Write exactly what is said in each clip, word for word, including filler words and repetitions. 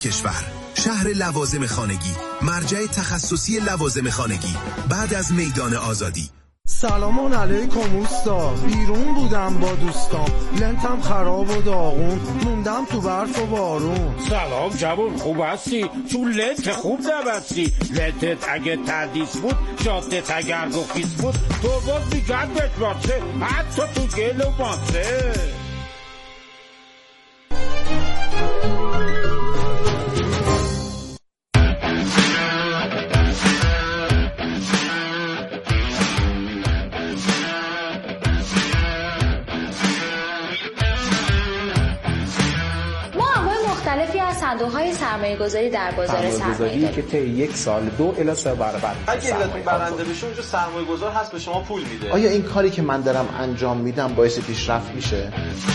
کشور، شهر لوازم خانگی، مرجع تخصصی لوازم خانگی بعد از میدان آزادی. سلام علیکم اوستا، بیرون بودم با دوستام، لنتم خراب و داغون، موندم تو برف و بارون. سلام جوون، خوب هستی؟ تو لنت خوب نبستی. لنتت اگه تردیس بود، جادت اگر گفیس بود، تو باز میگرد بشمارسه، حتی تو گل و ماسه. صندوق‌های سرمایه‌گذاری در بازار سرمایه‌گذاری که طی یک سال دو الی سه برابر اگه علتون برنده بشه اونجا سرمایه‌گذار هست به شما پول میده. آیا این کاری که من دارم انجام میدم باعث پیشرفت میشه؟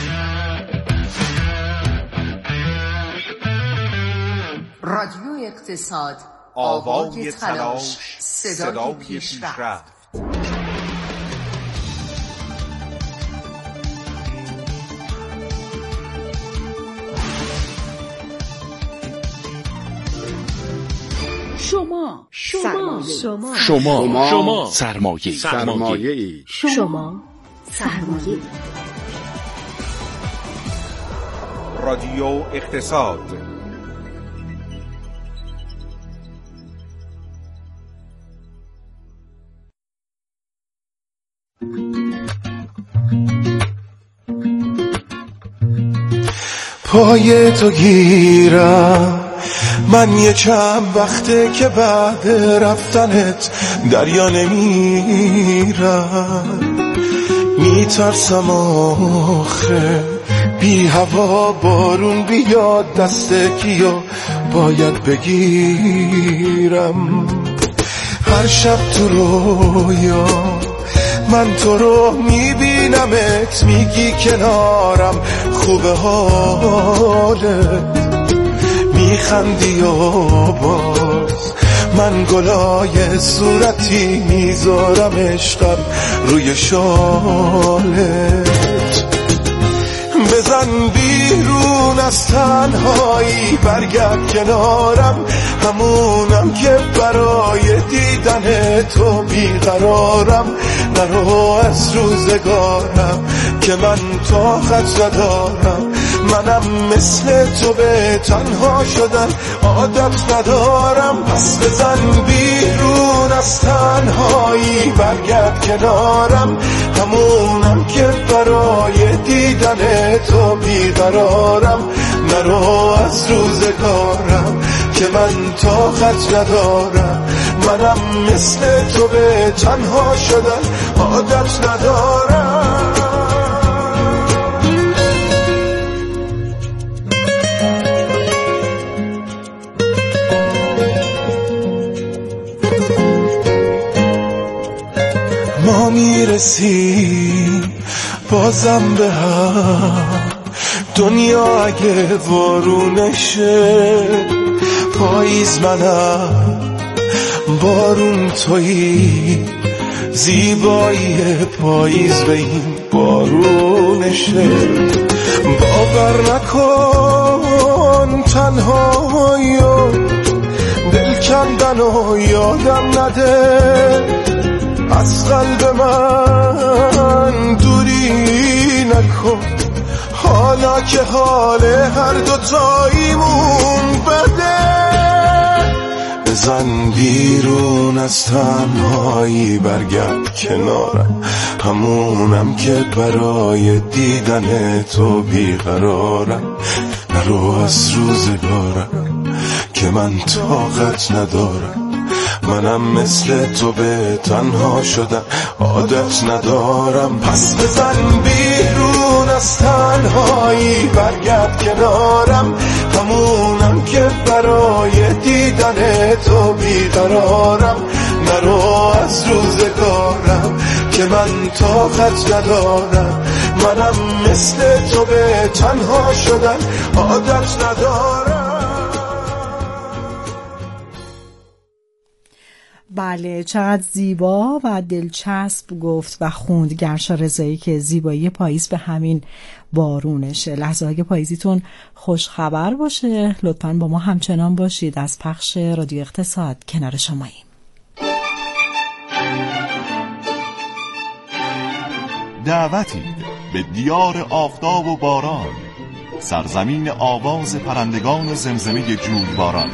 رادیو اقتصاد، آوای تلاش، صدای پیشرفت. شما شما شما شما شما سرمایه سرمایه شما سرمایه. رادیو اقتصاد. پای تو گیرم من یه چند وقته که بعد رفتنت دریا نمیرم، میترسم آخه بی هوا بارون بیاد دست کیو باید بگیرم. هر شب تو رویا من تو رو میبینمت، میگی کنارم خوبه حالت، میخندی و باز من گلای صورتی میذارم عشقم روی شالت. بزن بیرون از تنهایی، برگرد کنارم، همونم که برای دیدن تو بیقرارم. نرو از روزگارم که من طاقت ندارم، منم مثل تو به تنها شدن عادت ندارم. پس بزن بیرون از تنهایی، برگرد کنارم، همونم که برای دیدن تو بیقرارم. نرو از روزگارم که من طاقت ندارم، منم مثل تو به تنها شدن عادت ندارم. ما میرسیم بازم به هم، دنیا اگه بارونشه، پاییز منم بارون تویی، زیبایی پاییز به این بارونشه. باور نکن تنهایی و دل کندن و یادم نده، از قلب من دوری نکن، حالا که حال هر دوتاییمون بده. بزن بیرون از تنهایی، برگرد کنارم، همونم که برای دیدن تو بیقرارم. نرو از روزگارم که من طاقت ندارم، منم مثل تو به تنها شدن عادت ندارم. پس بزن بیرون از تنهایی، برگرد کنارم، همونم که برای دیدن تو بیقرارم. نرو از روزگارم که من طاقت ندارم، منم مثل تو به تنها شدن عادت ندارم. بله، چقدر زیبا و دلچسب گفت و خوند گرشا رضایی که زیبایی پاییز به همین بارونشه. لحظه های پاییزیتون خوش خبر باشه. لطفاً با ما همچنان باشید. از پخش رادیو اقتصاد کنار شماییم. دعوتی به دیار آفتاب و باران، سرزمین آواز پرندگان و زمزمه جویباران.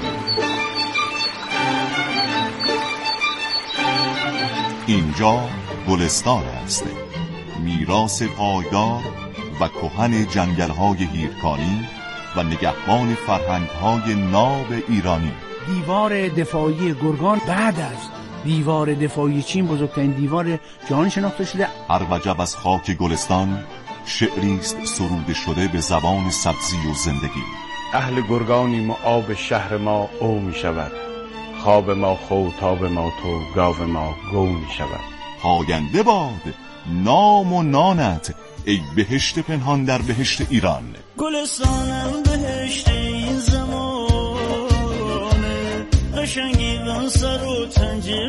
اینجا گلستان است، میراث پایدار و کهن جنگل‌های هیرکانی و نگهبان فرهنگ‌های ناب ایرانی. دیوار دفاعی گرگان بعد از دیوار دفاعی چین بزرگترین دیوار جهان شناخته شده. هر وجب از خاک گلستان شعری است سروده شده به زبان سبزی و زندگی. اهل گرگانیم و آب شهر ما او می شود، خواب ما خو تاب ما تو گاو ما گو می شود. پاینده باد نام و نانت ای بهشت پنهان در بهشت ایران. گلستانم بهشت این زمانه، قشنگی بان سر و تنجیر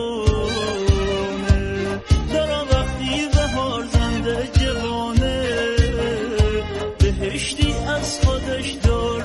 روانه، درا وقتی بهار زنده جوانه، بهشتی از خودش دار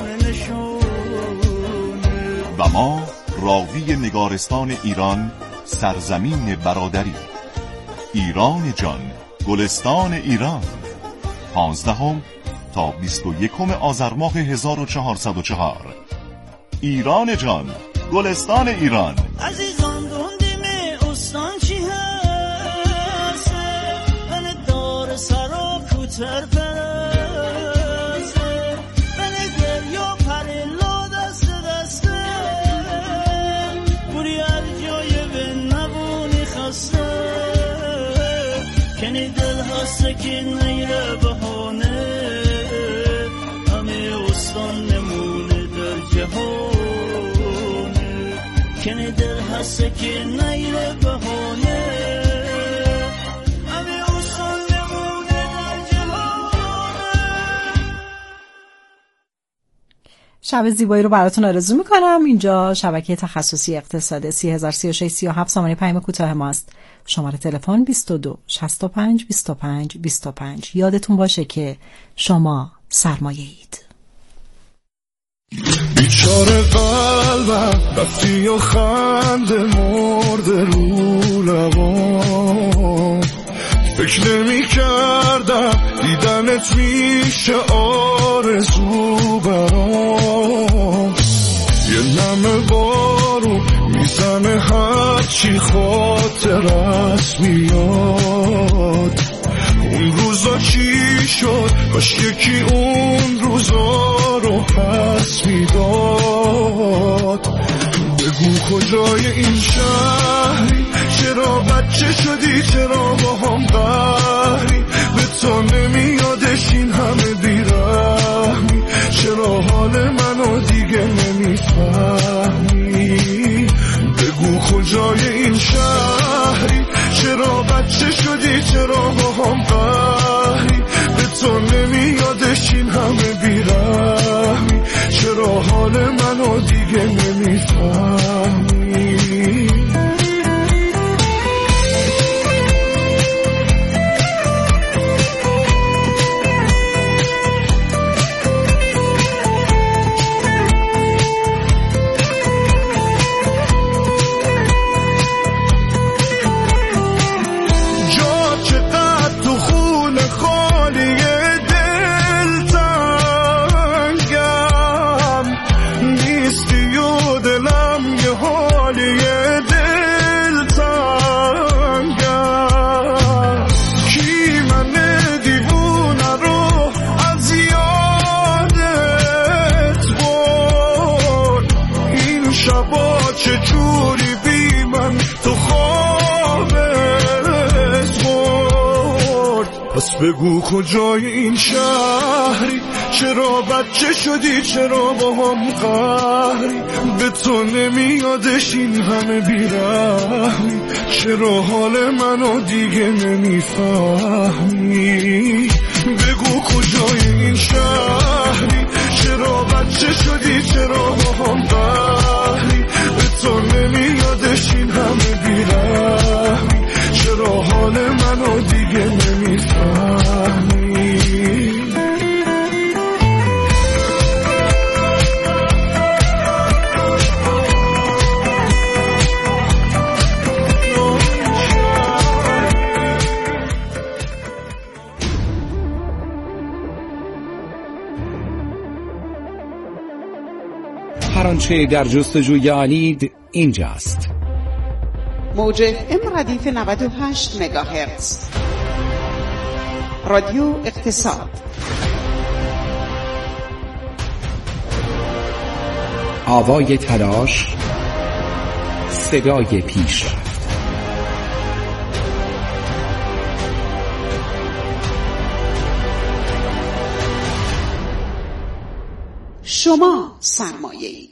نشونه. و ما راوی نگارستان ایران، سرزمین برادری. ایران جان، گلستان ایران. پانزدهم تا بیست و یکم آذر ماه هزار و چهارصد و چهار. ایران جان، گلستان ایران. عزیزان دوندیم استان چی هست، من دار سرا کوتر پرسته، من دریا پریلا دست دسته، بوری هر جای به نبونی خسته، کنی دل هسته که نیره بهانه، همه استان نمونه در جهانه، کنی دل هسته که نیره بهانه، همه استان نمونه در جهانه. شب زیبایی رو براتون آرزو میکنم. اینجا شبکه تخصصی اقتصاد سی هزار و سی و شش سی و هفت سامانه پیام کوتاه ماست. شماره تلفن بیست و دو شصت و پنج بیست و پنج بیست و پنج. یادتون باشه که شما سرمایه اید. بیچاره قلبم رفتی و خنده مرده رو لبام، فکر نمی کردم دیدنت میشه آرزو برام، یه نمه بارون میزنه هرچی خاطرت میاد، اون روزا چی شد باش یکی اون روزا رو پس میداد. بگو کجای این شهری، چرا بچه شدی، چرا با هم قهری، به تو نمیادش این همه بیرحمی، چرا حال منو دیگه نمیفهمی. بگو کجای این شهری، چرا بچه شدی، چرا با هم قهری، به تو نمیادش این همه بیرحمی، چرا حال منو دیگه نمیفهمی. بگو کجای این شهری، چرا بچه شدی، چرا با هم قهری، به تو نمیادش این همه بیرحمی، چرا حال منو دیگه نمیفهمی. بگو کجای این شهری، چرا بچه شدی، چرا با هم قهری، به تو نمیادش این همه هر آنچه در جستجوی آلید اینجاست. موج ام ردیف نود و هشت مگاهرتز، رادیو اقتصاد. آوای تلاش، صدای پیشرفت. شما سرمایه اید.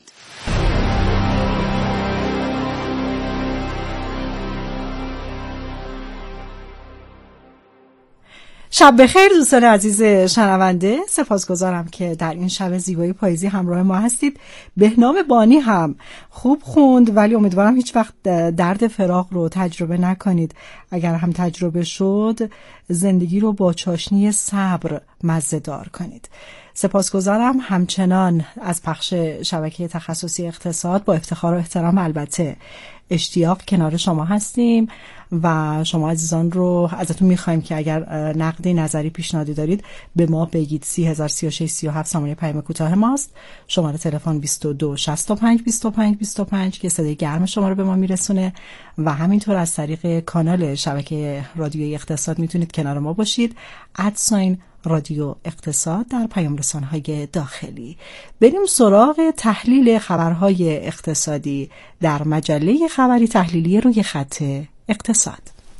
شب بخیر دوستان عزیز شنونده، سپاسگزارم که در این شب زیبای پاییزی همراه ما هستید. بهنام بانی هم خوب خوند، ولی امیدوارم هیچ وقت درد فراق رو تجربه نکنید. اگر هم تجربه شد، زندگی رو با چاشنی صبر مزه‌دار کنید. سپاسگزارم همچنان از پخش شبکه تخصصی اقتصاد. با افتخار و احترام البته اشتیاق کنار شما هستیم و شما عزیزان رو ازتون میخوایم که اگر نقدی، نظری، پیشنهادی دارید به ما بگید. سی هزار سی و شش سی و هفت سامانه پیام کوتاه ماست. شماره تلفن بیست و دو شصت و پنج بیست و پنج بیست و پنج که صدای گرم شما رو به ما میرسونه و همینطور از طریق کانال شبکه رادیوی اقتصاد میتونید کنار ما باشید. ادساین رادیو اقتصاد در پیام رسانه‌های داخلی. بریم سراغ تحلیل خبرهای اقتصادی در مجله خبری تحلیلی روی خط اقتصاد.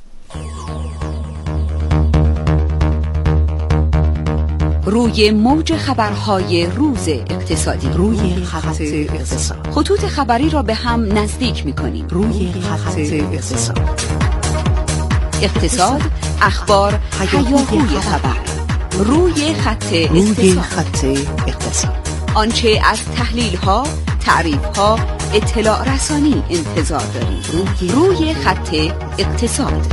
روی موج خبرهای روز اقتصادی، روی خط اقتصاد. خطوط خبری را به هم نزدیک می‌کنیم. روی خط اقتصاد. اقتصاد، اخبار، هیاهوی خبر. روی خط روی خط اقتصاد. آنچه از تحلیل ها، تعریف ها، اطلاع رسانی انتظار داریم. روی, روی خط اقتصاد.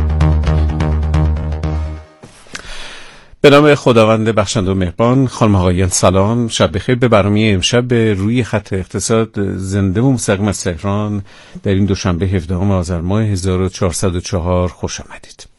به نام خداوند بخشنده و مهربان. خانم آقایان سلام، شب بخیر. به برنامه امشب به روی خط اقتصاد زنده و مستقیم از تهران در این دوشنبه هفدهم آذر ماه هزار و چهارصد و چهار خوش آمدید.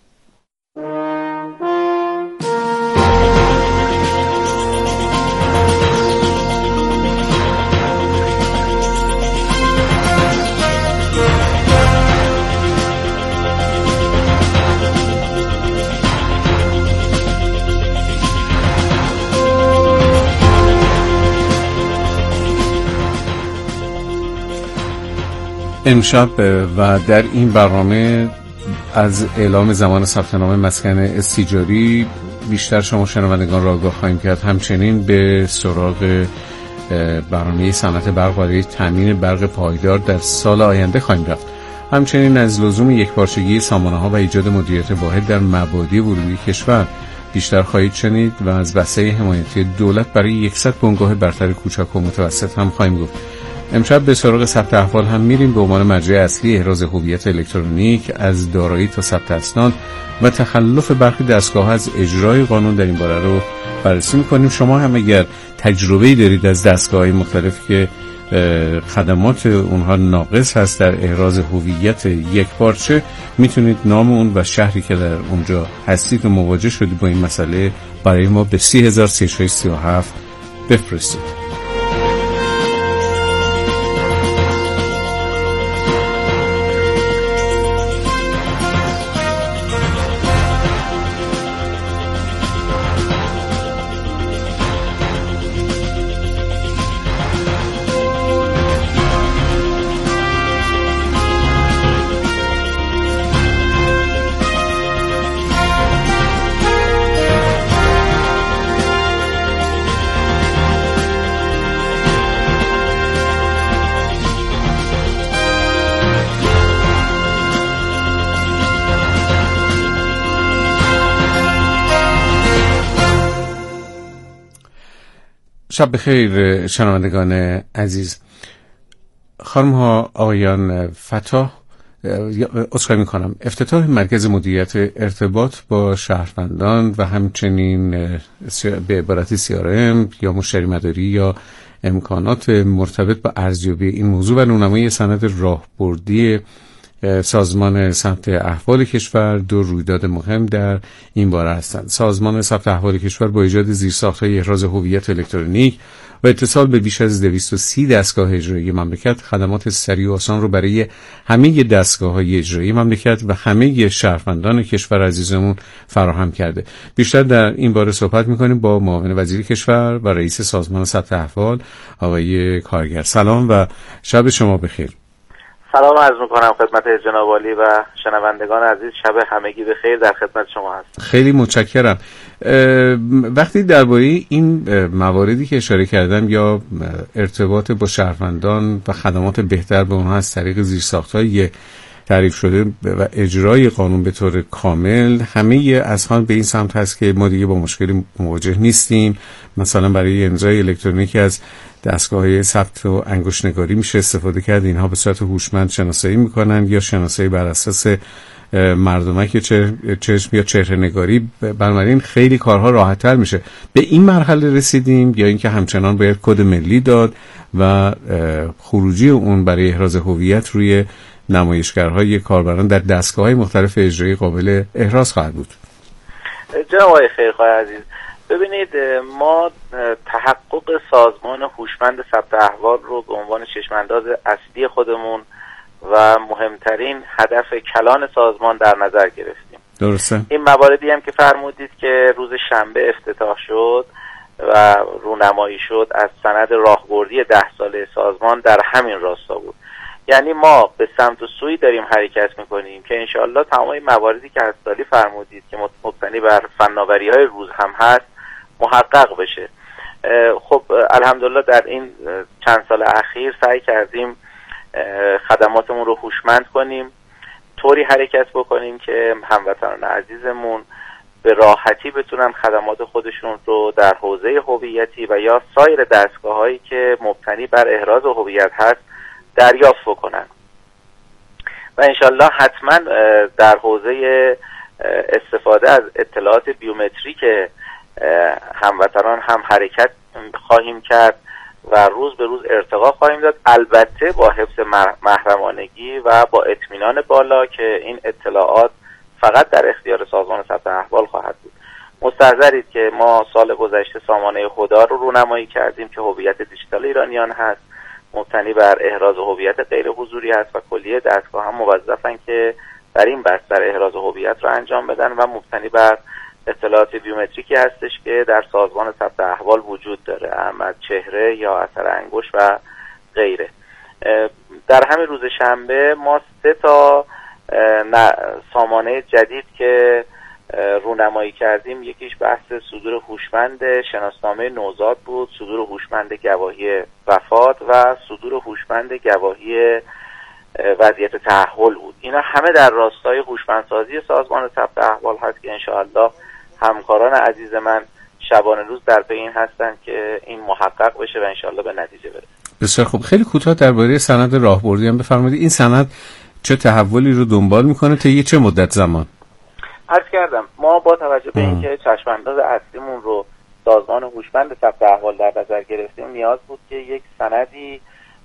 امشب و در این برنامه از اعلام زمان ثبت نام مسکن استیجاری بیشتر شما شنوندگان را آگاه خواهیم کرد. همچنین به سراغ برنامه صنعت برق برای تامین برق پایدار در سال آینده خواهیم رفت. همچنین از لزوم یکپارچگی سامانه‌ها و ایجاد مدیریت واحد در مبادی ورودی کشور بیشتر خواهید شنید و از وسایل حمایتی دولت برای صد بنگاه برتر کوچک و متوسط هم خواهیم گفت. امشب به سراغ ثبت احوال هم میریم. به عنوان مرجع اصلی احراز هویت الکترونیک از دارایی تا ثبت اسناد و تخلف برخی دستگاه از اجرای قانون در این باره رو بررسی میکنیم. شما هم اگر تجربه‌ای دارید از دستگاه‌های مختلفی که خدمات اونها ناقص هست در احراز هویت یکپارچه، میتونید نام اون و شهری که در اونجا هستید و مواجه شدید با این مسئله برای ما به سی هزار سی و شش سی و هفت بفرستید. شب بخیر شنوندگان عزیز. خانم ها آقایان، فتح عذرخواهی میکنم افتتاح مرکز مدیریت ارتباط با شهروندان و همچنین به عبارت سی آر ام یا مشتری مداری یا امکانات مرتبط با ارزیابی این موضوع و رونمایی سند راهبردی سازمان ثبت احوال کشور دو رویداد مهم در این باره هستند. سازمان ثبت احوال کشور با ایجاد زیرساخت‌های احراز هویت الکترونیک و اتصال به بیش از دویست و سی دستگاه اجرایی مملکت خدمات سریع و آسان رو برای همه دستگاه‌های اجرایی مملکت و همه شهروندان کشور عزیزمون فراهم کرده. بیشتر در این باره صحبت می‌کنیم با معاون وزیر کشور و رئیس سازمان ثبت احوال آقای کارگر. سلام و شب شما بخیر. سلام عرض میکنم خدمت جناب عالی و شنوندگان عزیز. شب همگی بخیر در خدمت شما هست. خیلی متشکرم. وقتی درباره این مواردی که اشاره کردم یا ارتباط با شهروندان و خدمات بهتر به اونها از طریق زیرساخت‌های تعریف شده و اجرای قانون به طور کامل، همه اذهان به این سمت هست که ما دیگه با مشکلی مواجه نیستیم. مثلا برای امضای الکترونیکی از دستگاه‌های ثبت و انگشت‌نگاری میشه استفاده کرد. اینها به صورت هوشمند شناسایی میکنن یا شناسایی بر اساس مردمک چشم یا چهره نگاری. بنابراین خیلی کارها راحت‌تر میشه. به این مرحله رسیدیم یا اینکه همچنان باید کد ملی داد و خروجی اون برای احراز هویت روی نمایشگرهای کاربران در دستگاه‌های مختلف اجرایی قابل احراز خواهد بود؟ جناب آقای خیرخواه عزیز، ببینید ما تحقق سازمان هوشمند ثبت احوال رو به عنوان چشم‌انداز اصلی خودمون و مهمترین هدف کلان سازمان در نظر گرفتیم. درسته. این مواردی هم که فرمودید که روز شنبه افتتاح شد و رونمایی شد از سند راهبردی ده ساله سازمان در همین راستا بود. یعنی ما به سمت و سوی داریم حرکت میکنیم که انشاءالله تمام مواردی که هستالی فرمودید که مبتنی بر فناوری های روز هم هست محقق بشه. خب الحمدلله در این چند سال اخیر سعی کردیم خدماتمون رو هوشمند کنیم، طوری حرکت بکنیم که هموطنان عزیزمون به راحتی بتونن خدمات خودشون رو در حوزه هویتی و یا سایر دستگاه‌هایی که مبتنی بر احراز هویت هست دریافت بکنن و انشالله حتما در حوزه استفاده از اطلاعات بیومتریک هموطنان هم حرکت خواهیم کرد و روز به روز ارتقا خواهیم داد، البته با حفظ محرمانگی و با اطمینان بالا که این اطلاعات فقط در اختیار سازمان ثبت احوال خواهد بود. مستحضرید که ما سال گذشته سامانه خدا رو رونمایی کردیم که هویت دیجیتال ایرانیان هست، مبتنی بر احراز هویت غیر حضوری است و کلیه دستگاه هم موظفن که در این بستر احراز هویت رو انجام بدن و مبتنی بر اطلاعات بیومتریکی هستش که در سازمان ثبت احوال وجود داره، اما چهره یا اثر انگشت و غیره. در همین روز شنبه ما سه تا سامانه جدید که رونمایی کردیم، یکیش بحث صدور هوشمند شناسنامه نوزاد بود، صدور هوشمند گواهی وفات و صدور هوشمند گواهی وضعیت تأهل بود. اینا همه در راستای هوشمندسازی سازمان ثبت احوال هست که انشاءالله همکاران عزیز من شبانه روز در پی این هستن که این محقق بشه و انشاءالله به نتیجه برسه. بسیار خوب. خیلی کوتاه درباره سند راهبردی هم بفرمایید. این سند چه تحولی رو دنبال میکنه تا یه چه مدت زمان؟ عرض کردم ما با توجه به اینکه چشم‌انداز اصلیمون رو سازمان هوشمند ثبت احوال در نظر گرفتیم، نیاز بود که یک سندی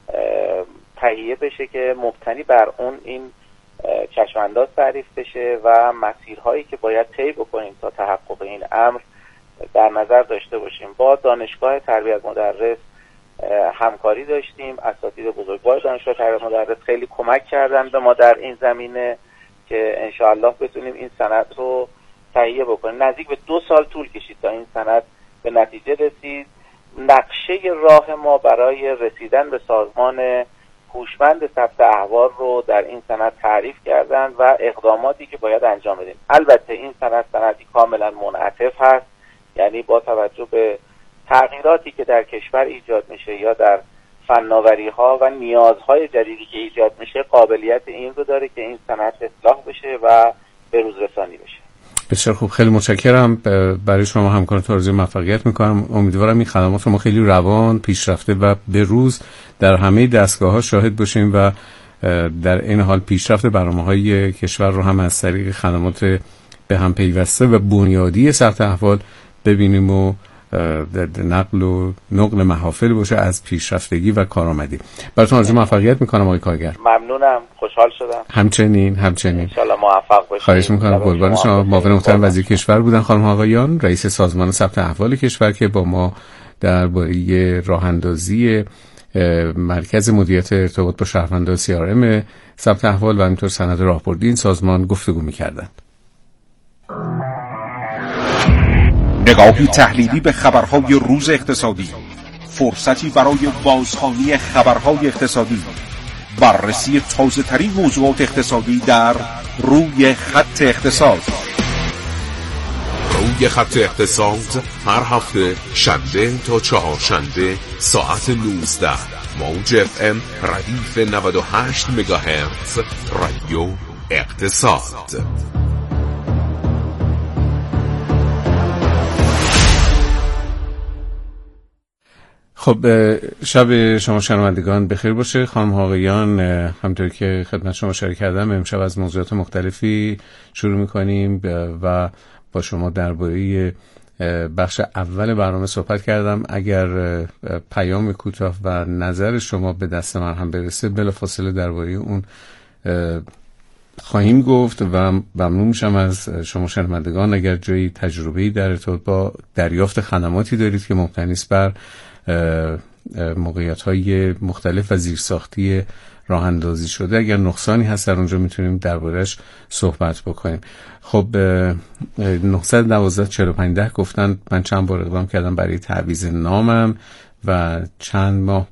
تهیه بشه که مبتنی بر اون این چشم‌انداز تعریف بشه و مسیرهایی که باید طی بکنیم تا تحقق این امر در نظر داشته باشیم. با دانشگاه تربیت مدرس همکاری داشتیم، اساتید بزرگوار دانشگاه تربیت مدرس خیلی کمک کردن به ما در این زمینه که انشاءالله بتونیم این سند رو تهیه بکنیم. نزدیک به دو سال طول کشید تا این سند به نتیجه رسید. نقشه راه ما برای رسیدن به سازمان هوشمند ثبت احوال رو در این سند تعریف کردن و اقداماتی که باید انجام بدیم. البته این سند سندی کاملا منعطف هست، یعنی با توجه به تغییراتی که در کشور ایجاد میشه یا در فناوری ها و نیازهای جدیدی که ایجاد میشه قابلیت این رو داره که این سند اصلاح بشه و به روز رسانی بشه. بسیار خوب. خیلی متشکرم. برای شما همکارانتون آرزوی موفقیت میکنم. امیدوارم این خدمات رو ما خیلی روان پیشرفته و به روز در همه دستگاه ها شاهد باشیم و در این حال پیشرفت برنامه‌های کشور رو هم از طریق خدمات به هم پیوسته و بنیادی ثبت احوال ببینیم و نقل و نقل محافل باشه از پیشرفتگی و کارآمدی. براتون آرزوی موفقیت میکنم آقای کارگر. ممنونم، خوشحال شدم. همچنین همچنین ان شاء الله موفق باشید. خواهش میکنم. قربان شما. معاون محترم وزیر کشور بودن خانم آقایان، رئیس سازمان ثبت احوال کشور که با ما درباره راه اندازی مرکز مدیریت ارتباط با شهروندان سی آر ام ثبت احوال و همینطور سند راهبردی این سازمان گفتگو می‌کردند. نگاهی تحلیلی به خبرهای روز اقتصادی، فرصتی برای بازخوانی خبرهای اقتصادی، بررسی تازه ترین موضوعات اقتصادی در روی خط اقتصاد. روی خط اقتصاد هر هفته شنبه تا چهارشنبه ساعت نوزده موج اف ام ردیف نود و هشت مگاهرتز رادیو اقتصاد. خب شب شما شنوندگان بخیر باشه. خانم ها آقایان، همونطور که خدمت شما اشاره کردم امشب از موضوعات مختلفی شروع می‌کنیم و با شما درباره بخش اول برنامه صحبت کردم. اگر پیام کوتاه و نظر شما به دست من هم برسه بلافاصله درباره اون خواهیم گفت و ممنون میشم از شما شنوندگان اگر جایی تجربه‌ای در ارتباط با دریافت خدماتی دارید که مبتنی است بر موقعیت‌های مختلف و زیرساختی راه اندازی شده، اگر نقصانی هست در اونجا میتونیم درباره‌اش صحبت بکنیم. خب نه یک دو چهار و پنج ده گفتن من چند بار اقدام کردم برای تعویض نامم و چند ماه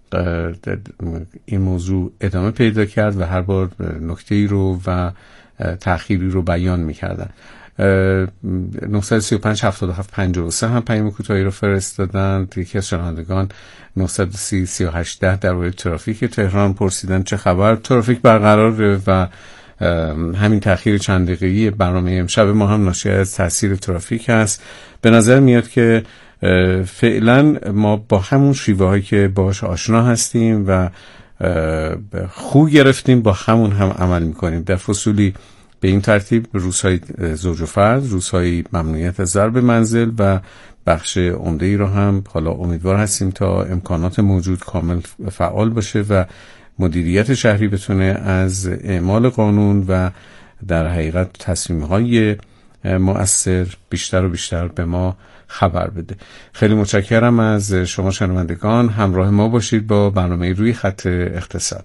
این موضوع ادامه پیدا کرد و هر بار نکته‌ای رو و تأخیری رو بیان می‌کردن. نه سه پنج هفت هفت پنج سه هم پیام کوتاهی رو فرستادن. یکی از شنوندگان نه سه صفر سه هشت ده در مورد ترافیک تهران پرسیدن چه خبر. ترافیک برقراره و همین تأخیر چند دقیقه‌ای برنامه امشب ما هم ناشی از تاثیر ترافیک هست. به نظر میاد که فعلا ما با همون شیوه هایی که باهاش آشنا هستیم و خو گرفتیم با همون هم عمل میکنیم. در فصولی به این ترتیب روزهای زوج و فرد، روزهای ممنوعیت از ضرب منزل و بخش عمده‌ای رو هم حالا امیدوار هستیم تا امکانات موجود کامل فعال باشه و مدیریت شهری بتونه از اعمال قانون و در حقیقت تصمیم‌های مؤثر بیشتر و بیشتر به ما خبر بده. خیلی متشکرم از شما شنوندگان. همراه ما باشید با برنامه روی خط اقتصاد.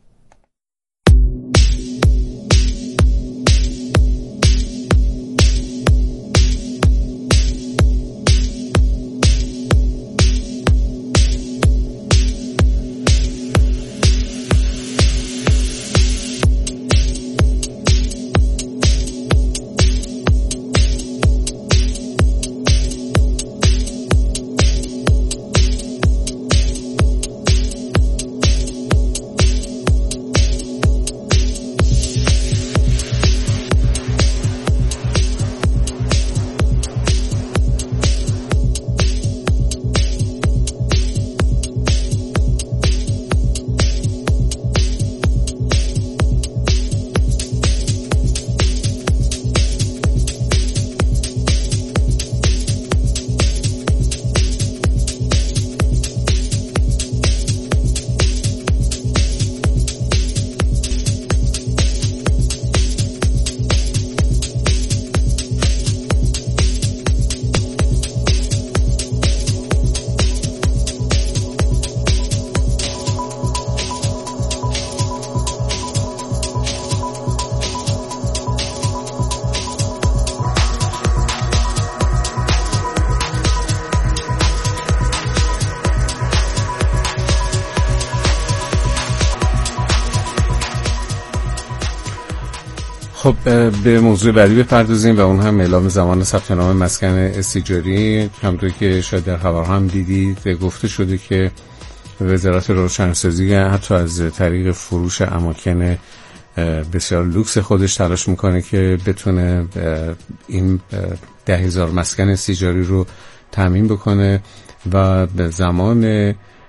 خب به موضوع بعدی بپردازیم و اون هم اعلام زمان ثبت نام مسکن استیجاری. همونطور که شاید در خبرها هم دیدید گفته شده که وزارت روشنسازی حتی از طریق فروش اماکن بسیار لوکس خودش تلاش میکنه که بتونه این ده هزار مسکن استیجاری رو تامین بکنه و به زمان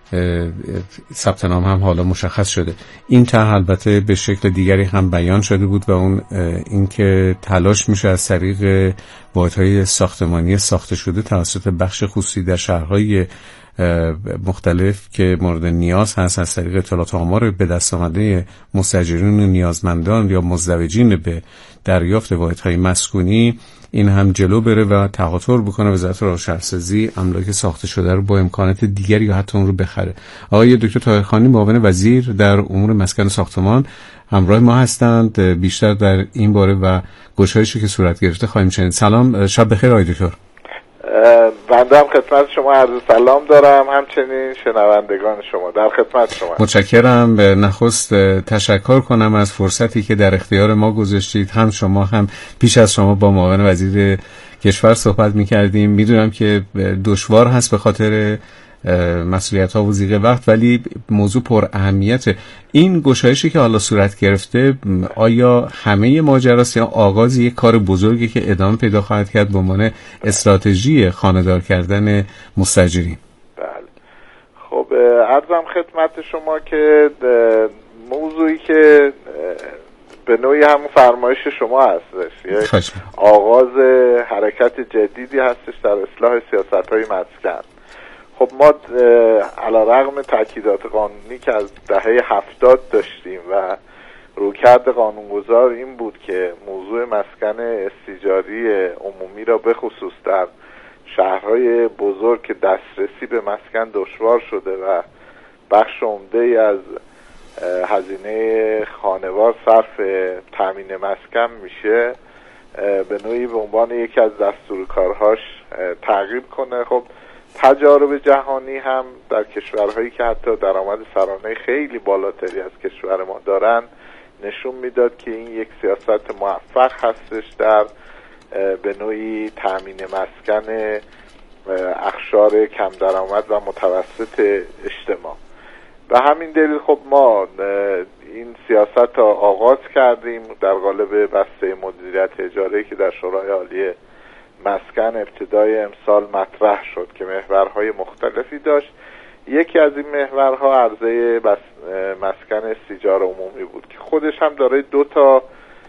ثبت نام هم حالا مشخص شده. این طرح البته به شکل دیگری هم بیان شده بود و اون اینکه تلاش میشه از طریق واحدهای ساختمانی ساخته شده توسط بخش خصوصی در شهرهای مختلف که مورد نیاز هست از طریق اطلاعات و آمار به دست آمده مستاجرین و نیازمندان یا مزدوجین به دریافت واحدهای مسکونی این هم جلو بره و تقاطر بکنه وزارت راه و شهرسازی املاک ساخته شده رو با امکانات دیگری یا حتی اون رو بخره. آقای دکتر طاهرخانی معاون وزیر در امور مسکن و ساختمان همراه ما هستند. بیشتر در این باره و گشایشی که صورت گرفته خواهیم شنید. سلام، شب بخیر آقای دکتر. بنده هم خدمت شما عرض سلام دارم، همچنین شنوندگان شما در خدمت شما. متشکرم. نخست تشکر کنم از فرصتی که در اختیار ما گذاشتید. هم شما هم پیش از شما با معاون وزیر کشور صحبت می‌کردیم. میدونم که دشوار هست به خاطر مسئولیت‌ها و ضیق وقت، ولی موضوع پر اهمیته. این گشایشی که حالا صورت گرفته آیا همه ماجراست یا آغاز یک کار بزرگی که ادامه پیدا خواهد کرد به عنوان استراتژی خانه‌دار کردن مستاجرین؟ بله. خب عرضم خدمت شما که موضوعی که به نوعی همون فرمایش شما هستش، یک آغاز حرکت جدیدی هستش در اصلاح سیاست‌های مسکن. خب ما علیرغم تاکیدات قانونی که از دهه هفتاد داشتیم و رویکرد قانونگذار این بود که موضوع مسکن استیجاری عمومی را به خصوص در شهرهای بزرگ که دسترسی به مسکن دشوار شده و بخش عمده‌ای از هزینه خانوار صرف تامین مسکن میشه به نوعی به عنوان یکی از دستورکارهاش تعقیب کنه. خب تجارب جهانی هم در کشورهایی که حتی درآمد سرانه خیلی بالاتری از کشور ما دارن نشون میداد که این یک سیاست موفق هستش در به نوعی تامین مسکن اقشار کم درآمد و متوسط اجتماع. و همین دلیل خب ما این سیاست را آغاز کردیم در قالب بسته مدیریت اجاره‌ای که در شورای عالی مسکن ابتدای امسال مطرح شد که محورهای مختلفی داشت. یکی از این محورها عرضه بس مسکن استیجار عمومی بود که خودش هم داره دو تا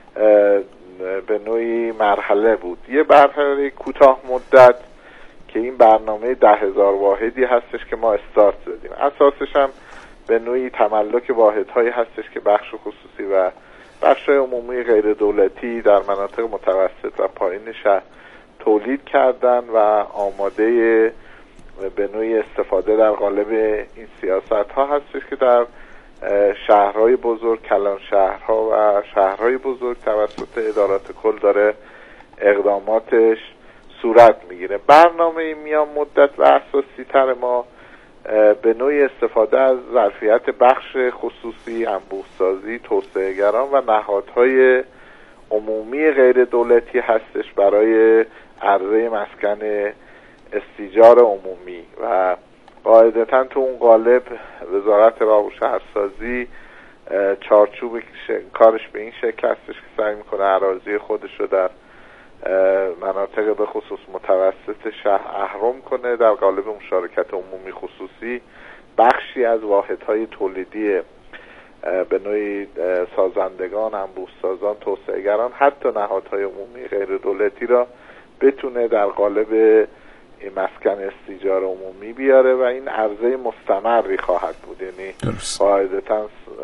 به نوعی مرحله بود. یه مرحله کوتاه مدت که این برنامه ده هزار واحدی هستش که ما استارت زدیم، اساسش هم به نوعی تملک واحدهایی هستش که بخش خصوصی و بخش عمومی غیر دولتی در مناطق متوسط و پایین شهر تولید کردن و آماده به نوعی استفاده در قالب این سیاست ها هستش که در شهرهای بزرگ، کلان شهرها و شهرهای بزرگ توسط ادارات کل داره اقداماتش صورت میگیره. برنامه میان مدت و اساسی تر ما به نوعی استفاده از ظرفیت بخش خصوصی، انبوه‌سازی، توسعه‌گران و نهادهای عمومی غیر دولتی هستش برای عرضه مسکن استیجار عمومی و قاعدتاً تو اون قالب وزارت راه و شهرسازی چارچوب کارش به این شکل هستش که سعی میکنه اراضی خودش رو در مناطق به خصوص متوسط شهر اهرم کنه در قالب مشارکت عمومی خصوصی بخشی از واحدهای تولیدی به نوعی سازندگان، انبوه‌سازان، توسعه‌گران، حتی نهادهای عمومی غیر دولتی را بتونه در قالب مسکن استیجار عمومی بیاره و این عرضه مستمری خواهد بود. یعنی قاعدتاً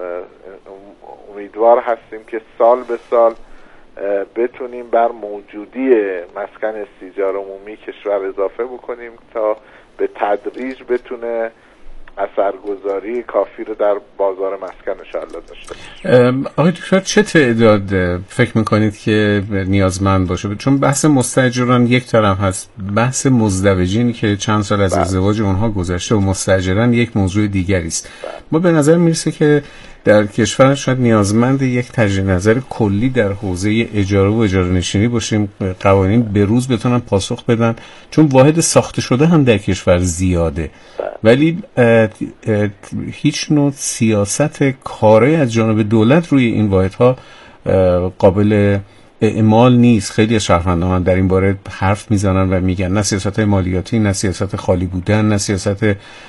امیدوار هستیم که سال به سال بتونیم بر موجودی مسکن استیجار عمومی کشور اضافه بکنیم تا به تدریج بتونه اثرگذاری کافی رو در بازار مسکن انشاءالله داشته باشه. آقای دکتر چه تعداد فکر میکنید که نیازمند باشه؟ چون بحث مستاجران یک طرف هست، بحث مزدوجینی که چند سال از ازدواج اونها گذشته و مستاجران یک موضوع دیگری است. ما به نظر میرسه که در کشور شاید نیازمند یک تجدید نظر کلی در حوزه اجاره و اجاره نشینی باشیم، قوانین به روز بتونن پاسخ بدن، چون واحد ساخته شده هم در کشور زیاده ولی اه اه هیچ نوع سیاست کاری از جانب دولت روی این واحدها قابل اعمال نیست. خیلی از شهروندان در این باره حرف میزنن و میگن نه سیاست مالیاتی، نه سیاست خالی بودن، نه سیاست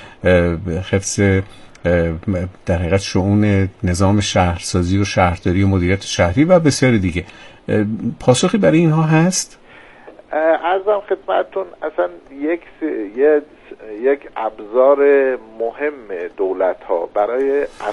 حفظ در حقیقت شؤون نظام شهرسازی و شهرداری و مدیریت شهری و بسیار دیگه. پاسخی برای اینها هست؟ عرضم خدمتتون اصلا یک یک ابزار مهم دولت ها برای